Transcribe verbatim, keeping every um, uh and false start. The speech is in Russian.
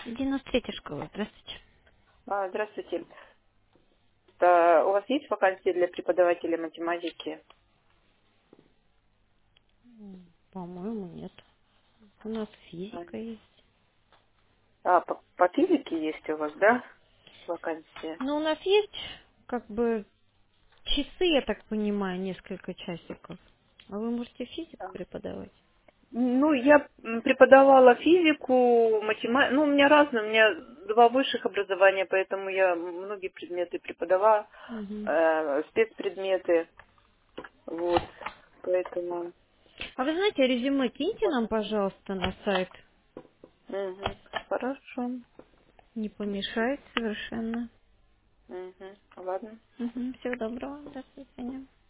девяносто третья школа, здравствуйте. А, Здравствуйте. А, У вас есть вакансии для преподавателя математики? М, По-моему, нет. У нас физика есть. А, по, по физике есть у вас, да, вакансия? Ну, у нас есть, как бы, часы, я так понимаю, несколько часиков. А вы можете физику А. преподавать? Ну, я м, преподавала физику, математику. Ну, у меня разные, у меня два высших образования, поэтому я многие предметы преподавала, Мгм. э, спецпредметы, вот, поэтому... А вы знаете, резюме киньте нам, пожалуйста, на сайт. Мгм. Хорошо. Не помешает совершенно. Мгм. Ладно. Мгм. Всего доброго. До свидания.